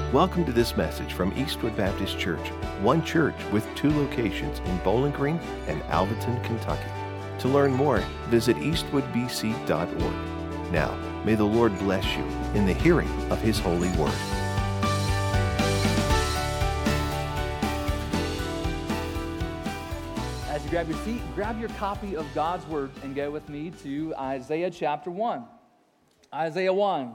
Welcome to this message from Eastwood Baptist Church, one church with two locations in Bowling Green and Alvaton, Kentucky. To learn more, visit eastwoodbc.org. Now, may the Lord bless you in the hearing of His holy word. As you grab your seat, grab your copy of God's Word and go with me to Isaiah chapter 1. Isaiah 1.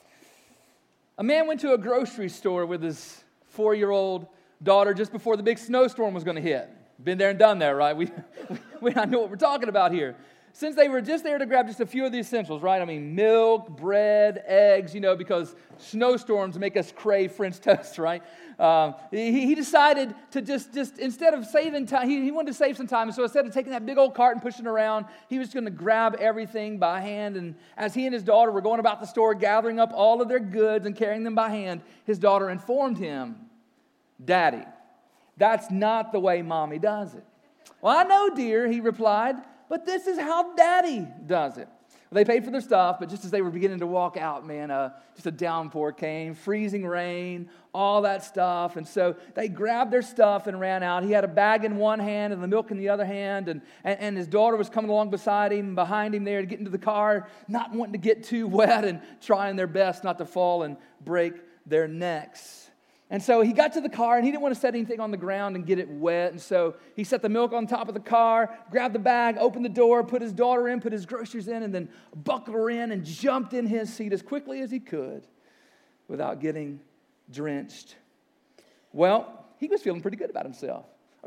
A man went to a grocery store with his 4-year-old daughter just before the big snowstorm was going to hit. Been there and done there, right? We know what we're talking about here. Since they were just there to grab just a few of the essentials, right? I mean, milk, bread, eggs, because snowstorms make us crave French toast, right? He decided to just instead of saving time, he wanted to save some time. So instead of taking that big old cart and pushing it around, he was going to grab everything by hand. And as he and his daughter were going about the store, gathering up all of their goods and carrying them by hand, his daughter informed him, "Daddy, that's not the way Mommy does it." "Well, I know, dear," he replied, "but this is how Daddy does it." Well, they paid for their stuff, but just as they were beginning to walk out, just a downpour came, freezing rain, all that stuff. And so they grabbed their stuff and ran out. He had a bag in one hand and the milk in the other hand, and his daughter was coming along beside him, behind him there to get into the car, not wanting to get too wet and trying their best not to fall and break their necks. And so he got to the car, and he didn't want to set anything on the ground and get it wet. And so he set the milk on top of the car, grabbed the bag, opened the door, put his daughter in, put his groceries in, and then buckled her in and jumped in his seat as quickly as he could without getting drenched. Well, he was feeling pretty good about himself.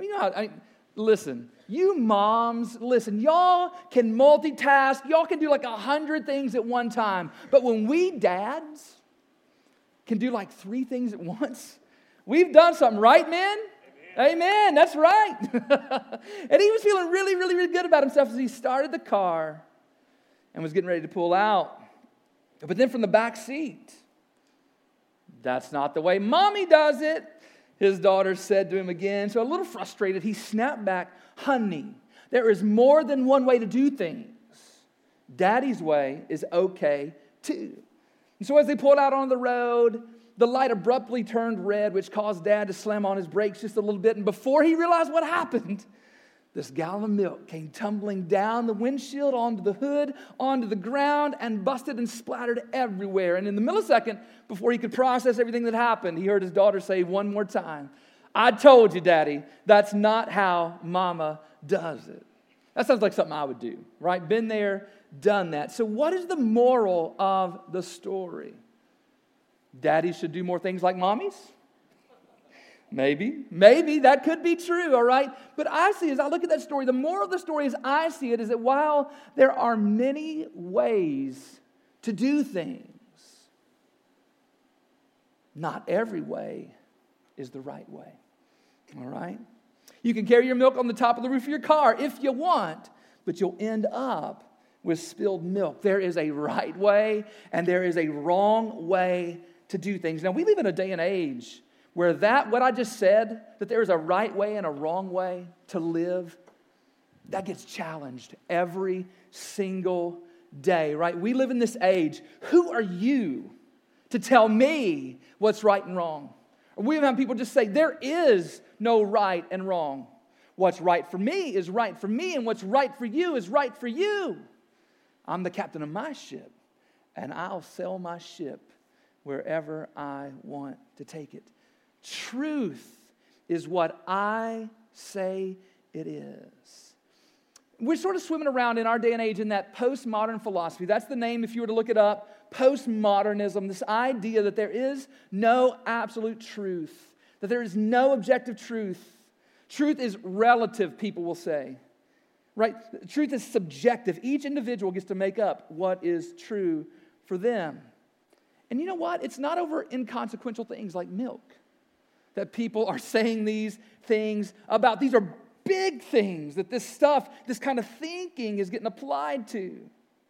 Listen, you moms, y'all can multitask. Y'all can do like 100 things at one time. But when we dads can do like 3 things at once, we've done something, right, men? Amen. That's right. And he was feeling really, really, really good about himself as he started the car and was getting ready to pull out. But then from the back seat, "That's not the way Mommy does it," his daughter said to him again. So a little frustrated, he snapped back, "Honey, there is more than one way to do things. Daddy's way is okay too." And so as they pulled out on the road, the light abruptly turned red, which caused Dad to slam on his brakes just a little bit. And before he realized what happened, this gallon of milk came tumbling down the windshield, onto the hood, onto the ground, and busted and splattered everywhere. And in the millisecond, before he could process everything that happened, he heard his daughter say one more time, "I told you, Daddy, that's not how Mama does it." That sounds like something I would do, right? Been there, done that. So what is the moral of the story? Daddies should do more things like mommies? Maybe that could be true, all right? But I see, as I look at that story, the moral of the story as I see it is that while there are many ways to do things, not every way is the right way, all right? You can carry your milk on the top of the roof of your car if you want, but you'll end up with spilled milk. There is a right way and there is a wrong way to do things. Now, we live in a day and age where what I just said, that there is a right way and a wrong way to live, that gets challenged every single day, right? We live in this age. Who are you to tell me what's right and wrong? We have people just say, there is no right and wrong. What's right for me is right for me, and what's right for you is right for you. I'm the captain of my ship, and I'll sail my ship wherever I want to take it. Truth is what I say it is. We're sort of swimming around in our day and age in that postmodern philosophy. That's the name, if you were to look it up, postmodernism, this idea that there is no absolute truth, that there is no objective truth. Truth is relative, people will say. Right? Truth is subjective. Each individual gets to make up what is true for them. And you know what? It's not over inconsequential things like milk that people are saying these things about. These are big things that this kind of thinking is getting applied to.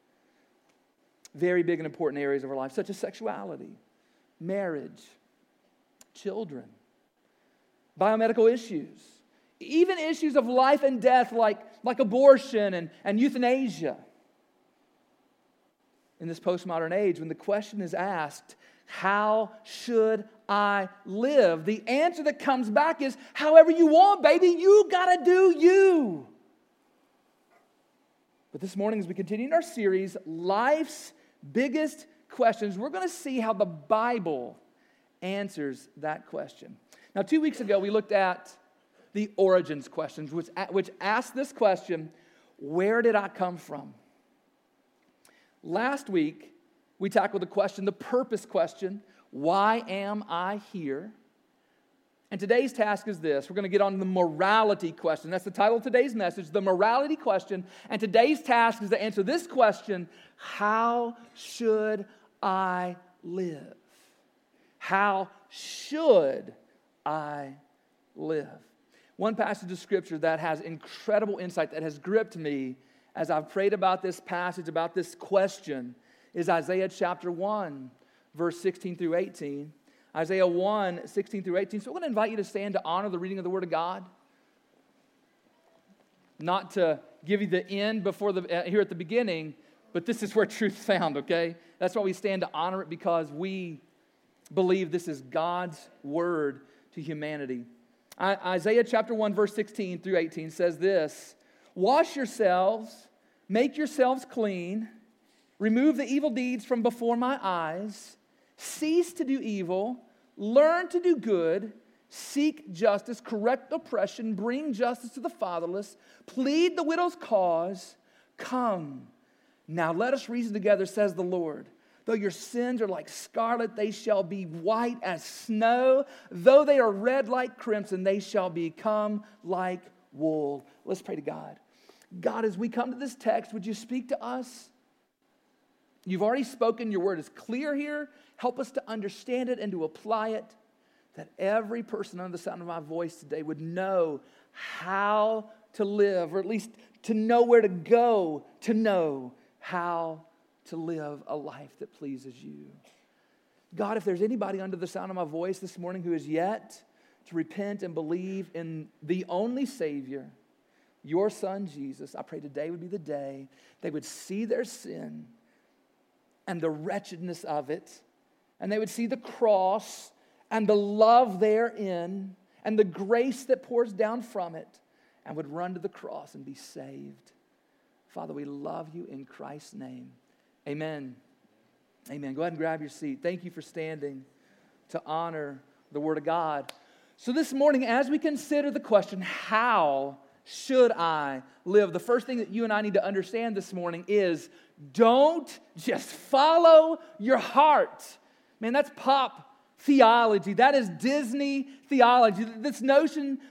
Very big and important areas of our life, such as sexuality, marriage, children, biomedical issues, even issues of life and death like abortion and euthanasia. In this postmodern age, when the question is asked, how should I live? The answer that comes back is, however you want, baby. You gotta do you. But this morning, as we continue in our series, Life's Biggest Questions, we're going to see how the Bible answers that question. Now, 2 weeks ago, we looked at the origins questions, which asked this question, where did I come from? Last week, we tackled the question, the purpose question, why am I here? And today's task is this. We're going to get on the morality question. That's the title of today's message, the morality question. And today's task is to answer this question, how should I live? How should I live? One passage of Scripture that has incredible insight, that has gripped me as I've prayed about this passage, about this question, is Isaiah chapter 1, verse 16 through 18. Isaiah 1, 16 through 18. So I'm going to invite you to stand to honor the reading of the Word of God. Not to give you the end before here at the beginning, but this is where truth's found, okay? That's why we stand to honor it, because we believe this is God's Word to humanity. Isaiah chapter 1, verse 16 through 18 says this, wash yourselves, make yourselves clean, remove the evil deeds from before my eyes, cease to do evil, learn to do good, seek justice, correct oppression, bring justice to the fatherless, plead the widow's cause. Come, now let us reason together, says the Lord. Though your sins are like scarlet, they shall be white as snow. Though they are red like crimson, they shall become like wool. Let's pray to God. God, as we come to this text, would you speak to us? You've already spoken. Your word is clear here. Help us to understand it and to apply it, that every person under the sound of my voice today would know how to live, or at least to know where to go, to know how to live a life that pleases you. God, if there's anybody under the sound of my voice this morning who is yet to repent and believe in the only Savior, your Son, Jesus, I pray today would be the day they would see their sin and the wretchedness of it, and they would see the cross and the love therein and the grace that pours down from it, and would run to the cross and be saved. Father, we love you in Christ's name. Amen. Amen. Go ahead and grab your seat. Thank you for standing to honor the Word of God. So this morning, as we consider the question, how should I live? The first thing that you and I need to understand this morning is, don't just follow your heart. Man, that's pop theology. That is Disney theology. This notion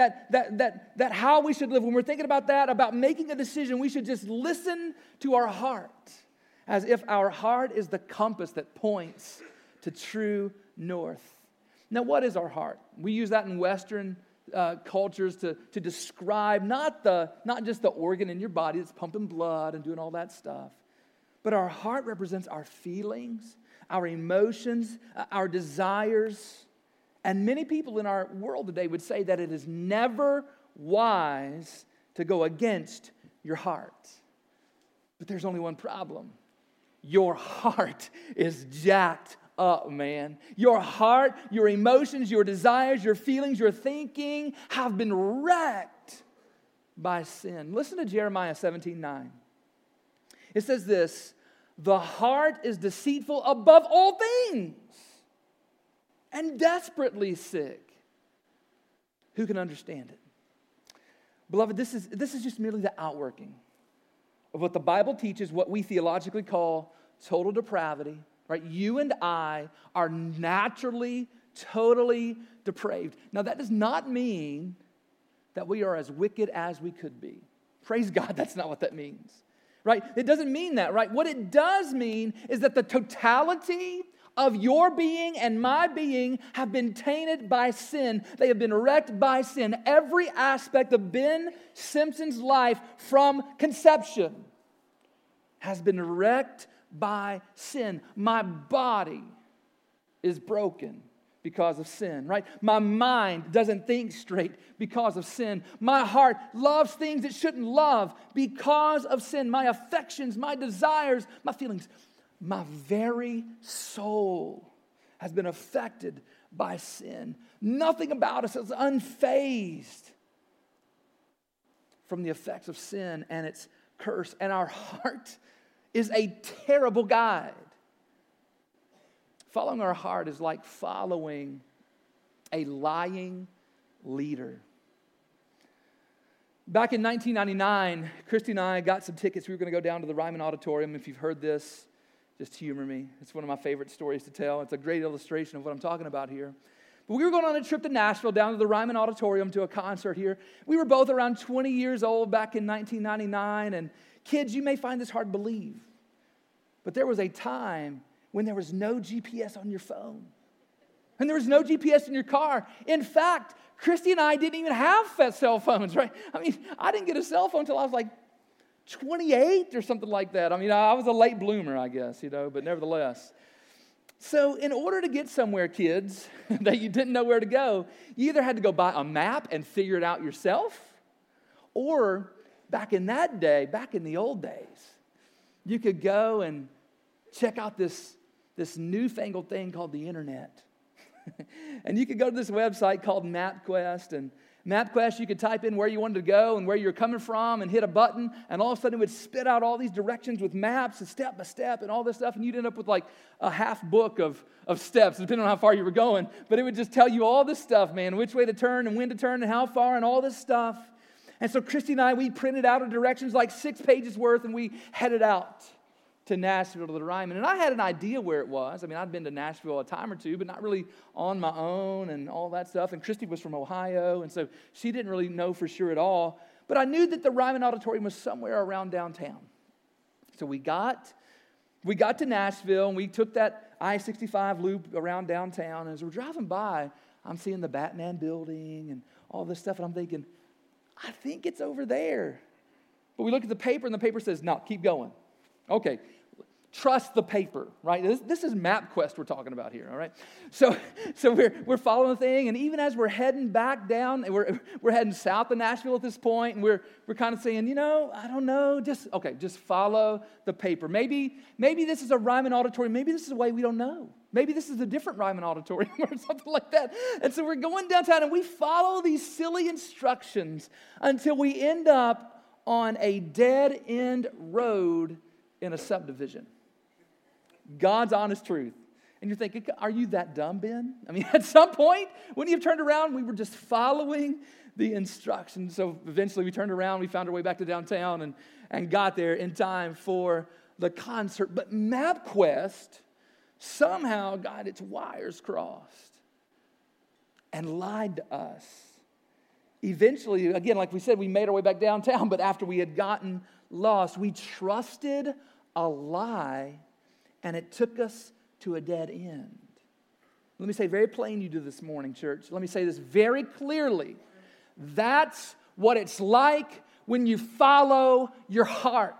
that how we should live, when we're thinking about that, about making a decision, we should just listen to our heart, as if our heart is the compass that points to true north. Now, what is our heart? We use that in Western cultures to describe not just the organ in your body that's pumping blood and doing all that stuff, but our heart represents our feelings, our emotions, our desires. And many people in our world today would say that it is never wise to go against your heart. But there's only one problem. Your heart is jacked up, man. Your heart, your emotions, your desires, your feelings, your thinking have been wrecked by sin. Listen to Jeremiah 17:9. It says this, the heart is deceitful above all things and desperately sick. Who can understand it? Beloved, this is just merely the outworking of what the Bible teaches, what we theologically call total depravity, right? You and I are naturally, totally depraved. Now, that does not mean that we are as wicked as we could be. Praise God, that's not what that means, right? It doesn't mean that, right? What it does mean is that the totality of your being and my being have been tainted by sin. They have been wrecked by sin. Every aspect of Ben Simpson's life from conception has been wrecked by sin. My body is broken because of sin, right? My mind doesn't think straight because of sin. My heart loves things it shouldn't love because of sin. My affections, my desires, my feelings, my very soul has been affected by sin. Nothing about us is unfazed from the effects of sin and its curse. And our heart is a terrible guide. Following our heart is like following a lying leader. Back in 1999, Christy and I got some tickets. We were going to go down to the Ryman Auditorium. If you've heard this, just humor me. It's one of my favorite stories to tell. It's a great illustration of what I'm talking about here. But we were going on a trip to Nashville, down to the Ryman Auditorium to a concert here. We were both around 20 years old back in 1999. And kids, you may find this hard to believe, but there was a time when there was no GPS on your phone. And there was no GPS in your car. In fact, Christy and I didn't even have cell phones, right? I mean, I didn't get a cell phone until I was like 28 or something like that. I mean, I was a late bloomer, I guess, but nevertheless. So in order to get somewhere, kids, that you didn't know where to go, you either had to go buy a map and figure it out yourself, or back in that day, back in the old days, you could go and check out this newfangled thing called the internet. And you could go to this website called MapQuest, and MapQuest, you could type in where you wanted to go and where you're coming from and hit a button, and all of a sudden it would spit out all these directions with maps and step by step and all this stuff, and you'd end up with like a half book of steps, depending on how far you were going. But it would just tell you all this stuff, man, which way to turn and when to turn and how far and all this stuff. And so Christy and I, we printed out our directions, like 6 pages worth, and we headed out to Nashville, to the Ryman. And I had an idea where it was. I mean, I'd been to Nashville a time or two, but not really on my own and all that stuff. And Christy was from Ohio, and so she didn't really know for sure at all. But I knew that the Ryman Auditorium was somewhere around downtown. So we got to Nashville, and we took that I-65 loop around downtown. And as we're driving by, I'm seeing the Batman building and all this stuff, and I'm thinking, I think it's over there. But we look at the paper, and the paper says, no, keep going. Okay, trust the paper, right? This is MapQuest we're talking about here, all right? So we're following the thing, and even as we're heading back down, and we're heading south of Nashville at this point, and we're kind of saying, I don't know, just follow the paper. Maybe this is a Ryman Auditorium. Maybe this is a way we don't know. Maybe this is a different Ryman Auditorium or something like that. And so we're going downtown, and we follow these silly instructions until we end up on a dead-end road in a subdivision. God's honest truth. And you're thinking, are you that dumb, Ben? I mean, at some point, when you've turned around, we were just following the instructions. So eventually we turned around, we found our way back to downtown and got there in time for the concert. But MapQuest somehow got its wires crossed and lied to us. Eventually, again, like we said, we made our way back downtown, but after we had gotten lost, we trusted a lie, and it took us to a dead end. Let me say very plain you do this morning, church. Let me say this very clearly. That's what it's like when you follow your heart.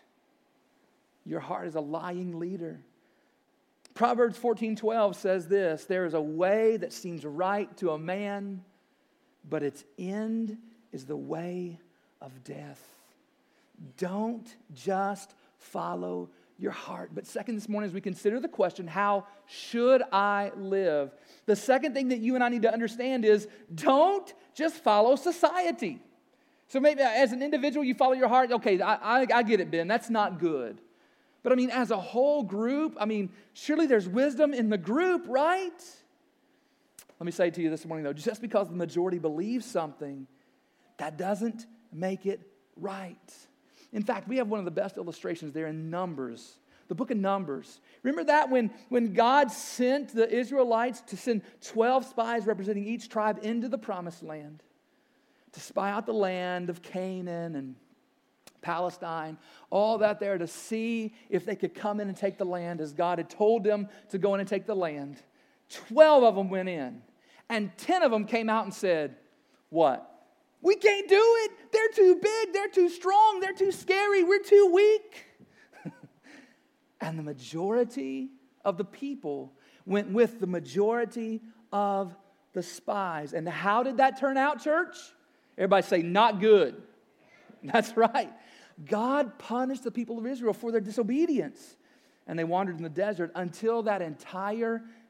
Your heart is a lying leader. Proverbs 14:12 says this, there is a way that seems right to a man, but its end is the way of death. Don't just follow your heart. But second, this morning, as we consider the question, how should I live? The second thing that you and I need to understand is don't just follow society. So maybe as an individual, you follow your heart. Okay, I get it, Ben. That's not good. But I mean, as a whole group, surely there's wisdom in the group, right? Let me say to you this morning, though, just because the majority believes something, that doesn't make it right. In fact, we have one of the best illustrations there in Numbers, the book of Numbers. Remember that when God sent the Israelites to send 12 spies representing each tribe into the promised land to spy out the land of Canaan and Palestine, all that there to see if they could come in and take the land as God had told them to go in and take the land. 12 of them went in, and 10 of them came out and said, what? We can't do it. They're too big. They're too strong. They're too scary. We're too weak. And the majority of the people went with the majority of the spies. And how did that turn out, church? Everybody say, not good. That's right. God punished the people of Israel for their disobedience. And they wandered in the desert until that entire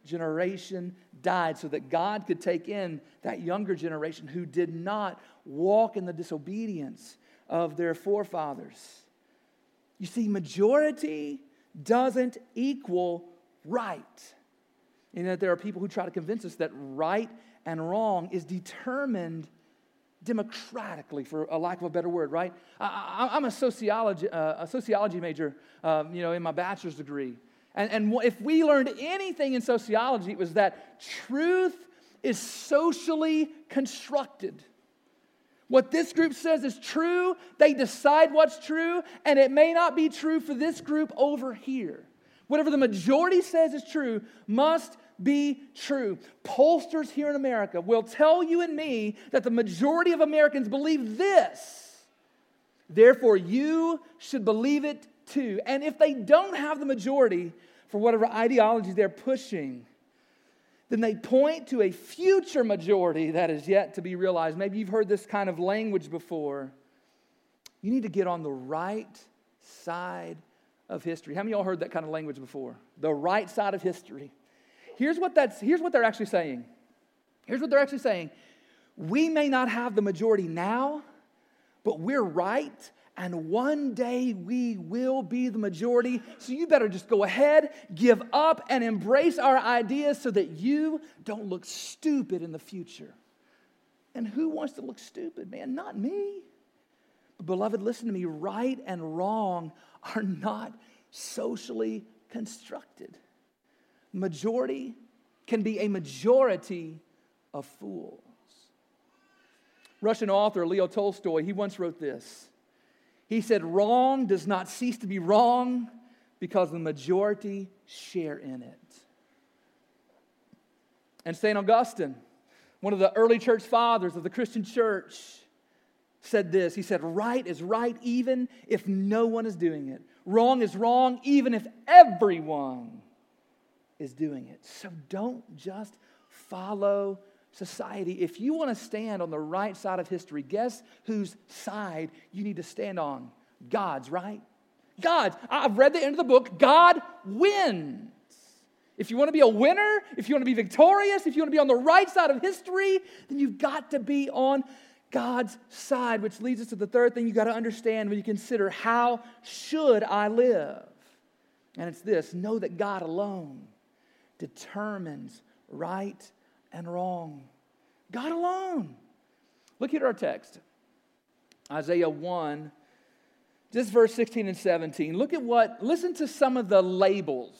generation died so that God could take in that younger generation who did not walk in the disobedience of their forefathers. You see, majority doesn't equal right. And that there are people who try to convince us that right and wrong is determined democratically, for a lack of a better word, right? I'm a sociology major, in my bachelor's degree. And if we learned anything in sociology, it was that truth is socially constructed. What this group says is true, they decide what's true, and it may not be true for this group over here. Whatever the majority says is true must be true. Pollsters here in America will tell you and me that the majority of Americans believe this. Therefore, you should believe it too. And if they don't have the majority for whatever ideologies they're pushing, then they point to a future majority that is yet to be realized. Maybe you've heard this kind of language before. You need to get on the right side of history. How many of y'all heard that kind of language before? The right side of history. Here's what they're actually saying. Here's what they're actually saying. We may not have the majority now, but we're right, and one day we will be the majority. So you better just go ahead, give up, and embrace our ideas so that you don't look stupid in the future. And who wants to look stupid, man? Not me. But beloved, listen to me. Right and wrong are not socially constructed. Majority can be a majority of fools. Russian author Leo Tolstoy, he once wrote this. He said, wrong does not cease to be wrong because the majority share in it. And St. Augustine, one of the early church fathers of the Christian church, said this. He said, right is right even if no one is doing it. Wrong is wrong even if everyone is doing it. So don't just follow society. If you want to stand on the right side of history, guess whose side you need to stand on? God's, right? God's. I've read the end of the book. God wins. If you want to be a winner, if you want to be victorious, if you want to be on the right side of history, then you've got to be on God's side, which leads us to the third thing you got to understand when you consider how should I live? And it's this: know that God alone determines right and wrong. God alone. Look at our text. Isaiah 1, just verse 16 and 17. Listen to some of the labels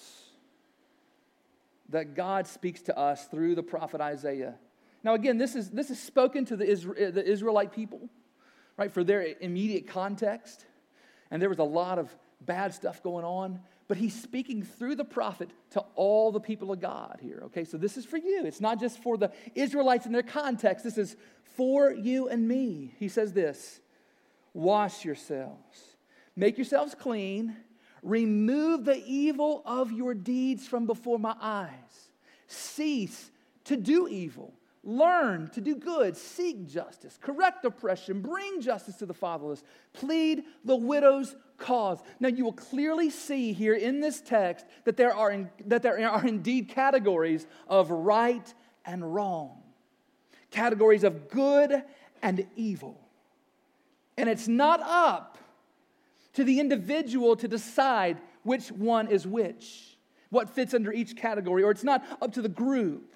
that God speaks to us through the prophet Isaiah. Now again, this is spoken to the Israelite people, right, for their immediate context. And there was a lot of bad stuff going on. But he's speaking through the prophet to all the people of God here, okay? So this is for you. It's not just for the Israelites in their context. This is for you and me. He says this: wash yourselves, make yourselves clean, remove the evil of your deeds from before my eyes. Cease to do evil. Learn to do good, seek justice, correct oppression, bring justice to the fatherless, plead the widow's cause. Now you will clearly see here in this text that there are indeed categories of right and wrong, categories of good and evil. And it's not up to the individual to decide which one is which, what fits under each category, or it's not up to the group.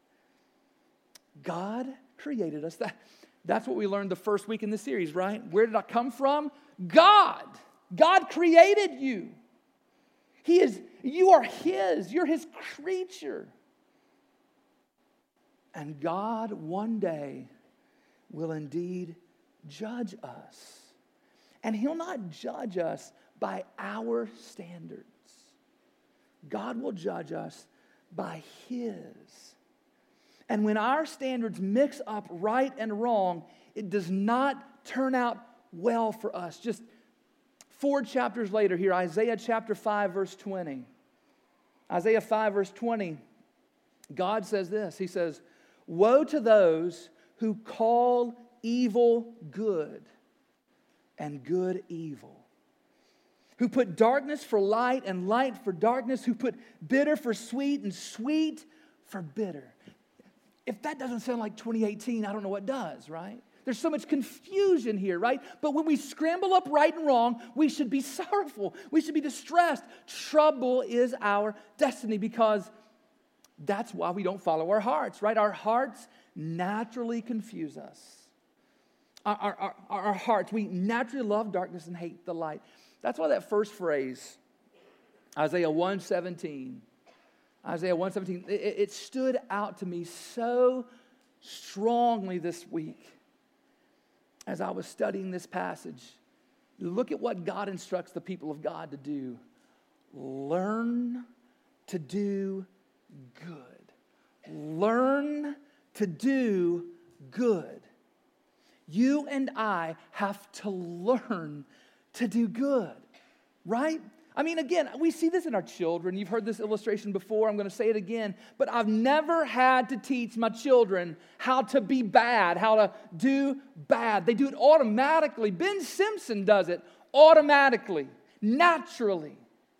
God created us. That's what we learned the first week in the series, right? Where did I come from? God. God created you. You are His. You're His creature. And God one day will indeed judge us. And He'll not judge us by our standards. God will judge us by His. And when our standards mix up right and wrong, it does not turn out well for us. Just 4 chapters later here, Isaiah chapter 5, verse 20. Isaiah 5, verse 20, God says this. He says, woe to those who call evil good and good evil, who put darkness for light and light for darkness, who put bitter for sweet and sweet for bitter. If that doesn't sound like 2018, I don't know what does, right? There's so much confusion here, right? But when we scramble up right and wrong, we should be sorrowful. We should be distressed. Trouble is our destiny because that's why we don't follow our hearts, right? Our hearts naturally confuse us. Our hearts, we naturally love darkness and hate the light. That's why that first phrase, Isaiah 1:17, it stood out to me so strongly this week as I was studying this passage. Look at what God instructs the people of God to do. Learn to do good. Learn to do good. You and I have to learn to do good, right? I mean, again, we see this in our children. You've heard this illustration before. I'm going to say it again. But I've never had to teach my children how to be bad, how to do bad. They do it automatically. Ben Simpson does it automatically, naturally.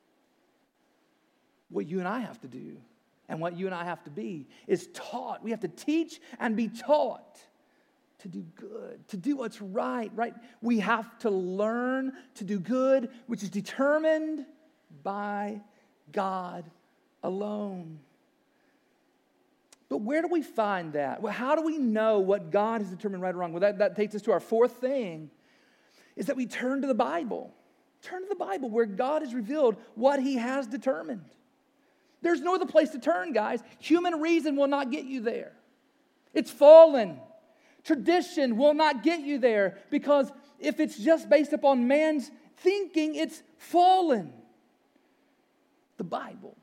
What you and I have to do and what you and I have to be is taught. We have to teach and be taught to do good, to do what's right? We have to learn to do good, which is determined by God alone. But where do we find that? Well, how do we know what God has determined right or wrong? Well, that takes us to our fourth thing, is that we turn to the Bible. Turn to the Bible where God has revealed what He has determined. There's no other place to turn, guys. Human reason will not get you there. It's fallen. Tradition will not get you there because if it's just based upon man's thinking, it's fallen. The Bible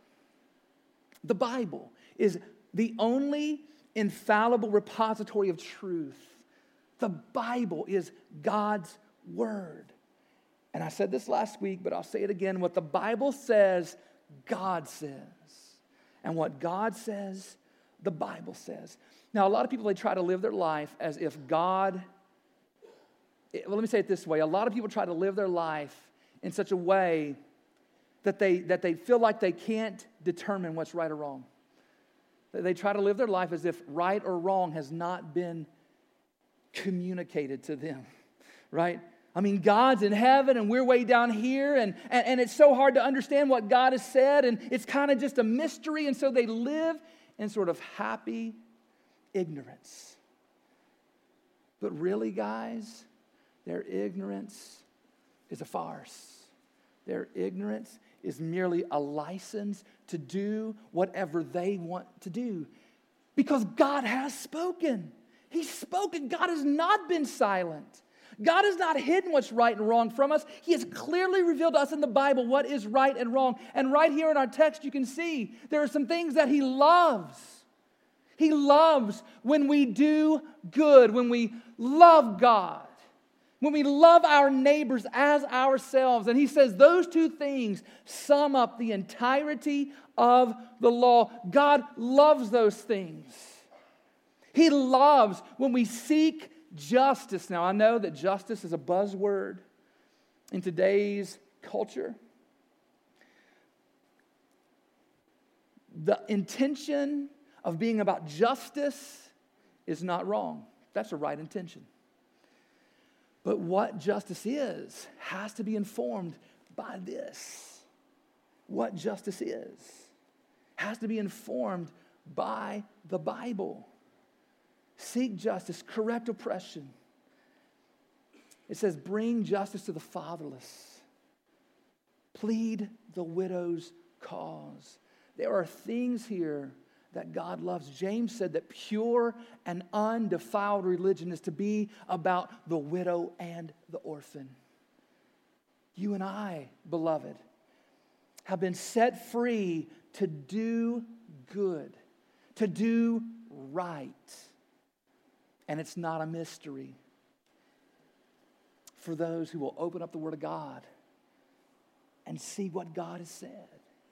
is the only infallible repository of truth. The Bible is God's Word. And I said this last week, but I'll say it again. What the Bible says, God says. And what God says, the Bible says. Now, a lot of people, they try to live their life as if God, well, let me say it this way. A lot of people try to live their life in such a way that they feel like they can't determine what's right or wrong. They try to live their life as if right or wrong has not been communicated to them, right? I mean, God's in heaven and we're way down here, and it's so hard to understand what God has said, and it's kind of just a mystery, and so they live in sort of happy ignorance. But really, guys, their ignorance is a farce. Their ignorance is merely a license to do whatever they want to do. Because God has spoken. He's spoken. God has not been silent. God has not hidden what's right and wrong from us. He has clearly revealed to us in the Bible what is right and wrong. And right here in our text, you can see there are some things that He loves. He loves when we do good, when we love God, when we love our neighbors as ourselves. And He says those two things sum up the entirety of the law. God loves those things. He loves when we seek justice. Now, I know that justice is a buzzword in today's culture. The intention of being about justice is not wrong. That's a right intention. But what justice is has to be informed by this. What justice is has to be informed by the Bible. Seek justice, correct oppression. It says, bring justice to the fatherless. Plead the widow's cause. There are things here that God loves. James said that pure and undefiled religion is to be about the widow and the orphan. You and I, beloved, have been set free to do good, to do right. And it's not a mystery for those who will open up the Word of God and see what God has said.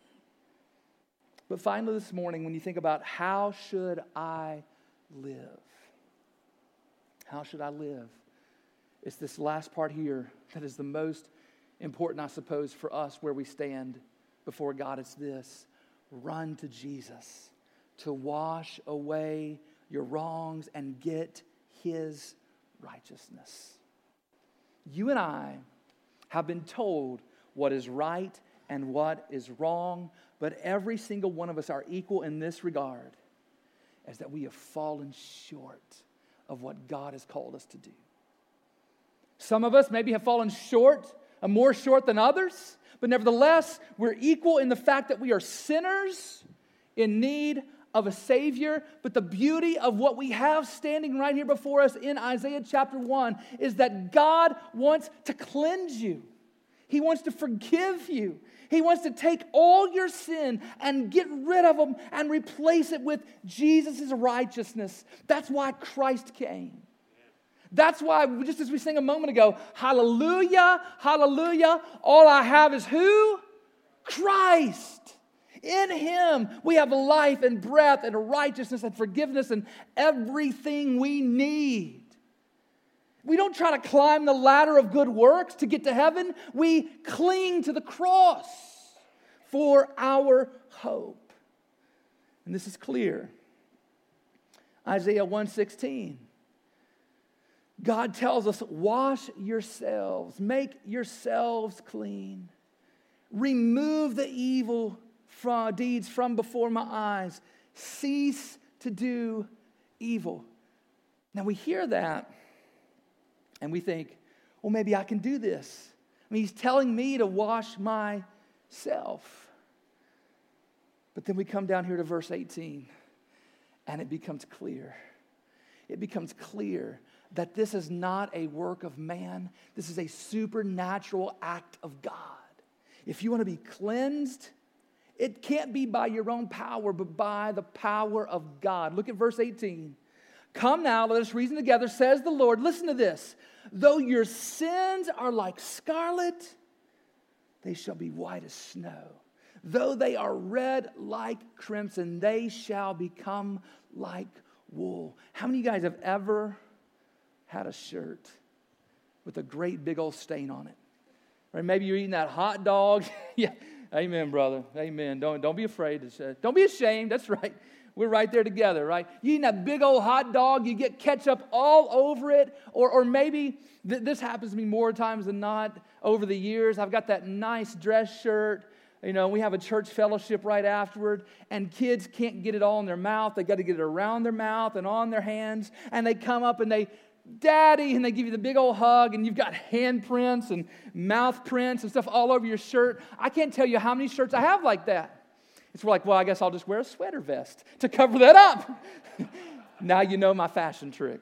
But finally this morning, when you think about how should I live? How should I live? It's this last part here that is the most important, I suppose, for us where we stand before God. It's this: run to Jesus. to wash away your wrongs and get His righteousness. You and I have been told what is right and what is wrong, but every single one of us are equal in this regard, as that we have fallen short of what God has called us to do. Some of us maybe have fallen short, more short than others, but nevertheless, we're equal in the fact that we are sinners in need of a Savior. But the beauty of what we have standing right here before us in Isaiah chapter 1 is that God wants to cleanse you. He wants to forgive you. He wants to take all your sin and get rid of them and replace it with Jesus' righteousness. That's why Christ came. That's why, just as we sang a moment ago, hallelujah, hallelujah, all I have is who? Christ. In Him, we have life and breath and righteousness and forgiveness and everything we need. We don't try to climb the ladder of good works to get to heaven. We cling to the cross for our hope. And this is clear. Isaiah 1:16. God tells us, wash yourselves, make yourselves clean. Remove the evil deeds from before my eyes. Cease to do evil. Now we hear that and we think, well, maybe I can do this. I mean, He's telling me to wash myself. But then we come down here to verse 18 and it becomes clear. It becomes clear that this is not a work of man. This is a supernatural act of God. If you want to be cleansed, it can't be by your own power, but by the power of God. Look at verse 18. Come now, let us reason together, says the Lord. Listen to this. Though your sins are like scarlet, they shall be white as snow. Though they are red like crimson, they shall become like wool. How many of you guys have ever had a shirt with a great big old stain on it? Or maybe you're eating that hot dog. Yeah, amen, brother. Amen. Don't be afraid to say. Don't be ashamed. That's right. We're right there together, right? You eating that big old hot dog, you get ketchup all over it. Or maybe this happens to me more times than not over the years. I've got that nice dress shirt. You know, we have a church fellowship right afterward, and kids can't get it all in their mouth. They got to get it around their mouth and on their hands, and they come up and they, Daddy, and they give you the big old hug, and you've got handprints and mouth prints and stuff all over your shirt. I can't tell you how many shirts I have like that. It's like, well, I guess I'll just wear a sweater vest to cover that up. Now you know my fashion trick.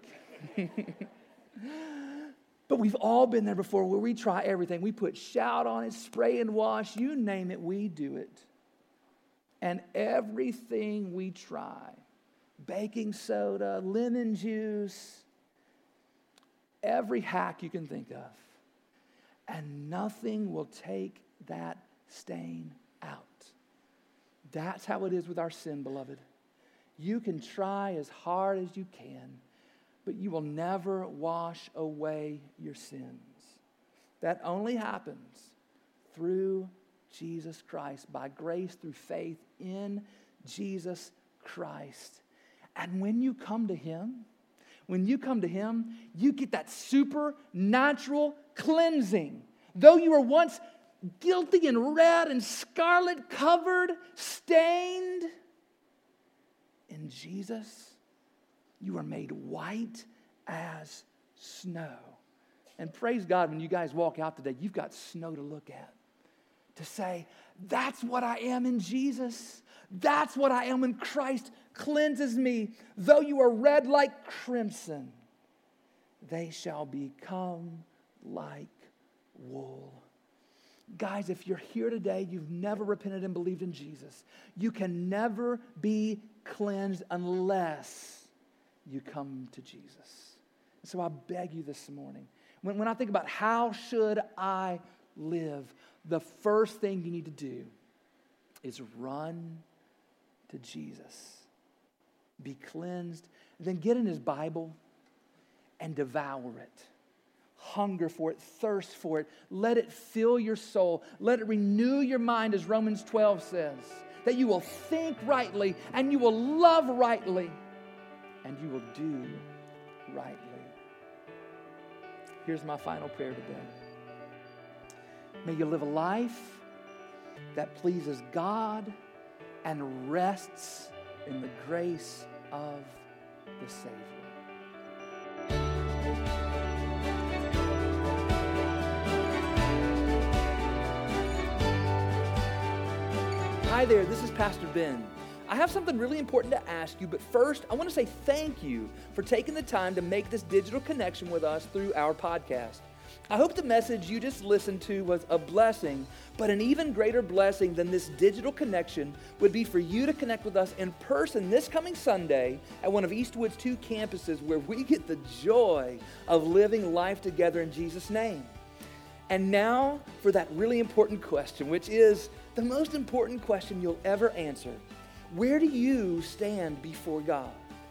But we've all been there before where we try everything. We put shout on it, spray and wash, you name it, we do it. And everything we try, baking soda, lemon juice, every hack you can think of, and nothing will take that stain out. That's how it is with our sin, beloved. You can try as hard as you can, but you will never wash away your sins. That only happens through Jesus Christ, by grace through faith in Jesus Christ. And when you come to Him, you get that supernatural cleansing. Though you were once guilty and red and scarlet covered, stained, in Jesus, you are made white as snow. And praise God, when you guys walk out today, you've got snow to look at. To say, that's what I am in Jesus. That's what I am when Christ cleanses me. Though you are red like crimson, they shall become like wool. Guys, if you're here today, you've never repented and believed in Jesus, you can never be cleansed unless you come to Jesus. And so I beg you this morning, when I think about how should I live, the first thing you need to do is run to Jesus. Be cleansed. Then get in His Bible and devour it. Hunger for it, thirst for it. Let it fill your soul. Let it renew your mind, as Romans 12 says. that you will think rightly, and you will love rightly, and you will do rightly. Here's my final prayer today. May you live a life that pleases God and rests in the grace of the Savior. Hi there, this is Pastor Ben. I have something really important to ask you, but first, I want to say thank you for taking the time to make this digital connection with us through our podcast. I hope the message you just listened to was a blessing, but an even greater blessing than this digital connection would be for you to connect with us in person this coming Sunday at one of Eastwood's 2 campuses where we get the joy of living life together in Jesus' name. And now for that really important question, which is the most important question you'll ever answer. Where do you stand before God?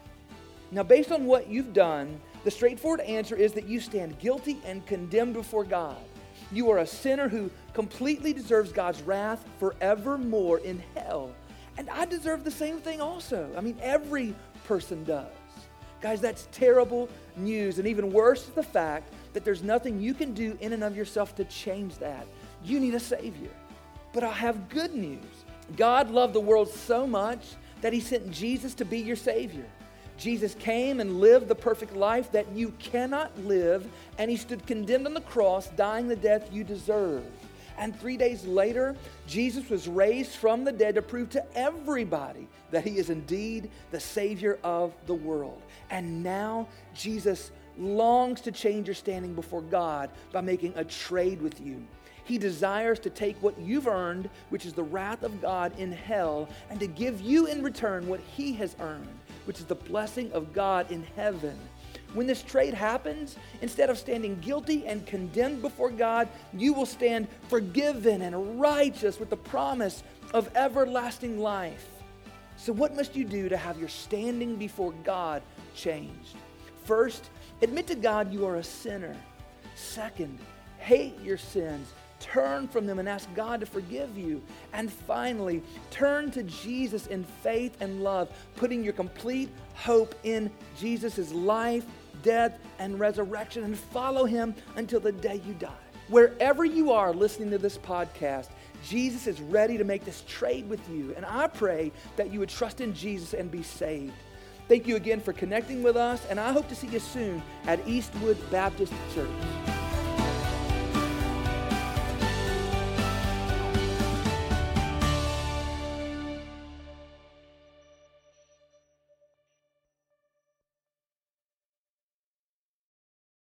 Now, based on what you've done, the straightforward answer is that you stand guilty and condemned before God. You are a sinner who completely deserves God's wrath forevermore in hell. And I deserve the same thing also. I mean, every person does. Guys, that's terrible news. And even worse is the fact that there's nothing you can do in and of yourself to change that. You need a Savior. But I have good news. God loved the world so much that He sent Jesus to be your Savior. Jesus came and lived the perfect life that you cannot live, and He stood condemned on the cross, dying the death you deserve. And 3 days later, Jesus was raised from the dead to prove to everybody that He is indeed the Savior of the world. And now Jesus longs to change your standing before God by making a trade with you. He desires to take what you've earned, which is the wrath of God in hell, and to give you in return what He has earned, which is the blessing of God in heaven. When this trade happens, instead of standing guilty and condemned before God, you will stand forgiven and righteous with the promise of everlasting life. So what must you do to have your standing before God changed? First, admit to God you are a sinner. Second, hate your sins. Turn from them and ask God to forgive you. And finally, turn to Jesus in faith and love, putting your complete hope in Jesus' life, death, and resurrection, and follow Him until the day you die. Wherever you are listening to this podcast, Jesus is ready to make this trade with you. And I pray that you would trust in Jesus and be saved. Thank you again for connecting with us, and I hope to see you soon at Eastwood Baptist Church.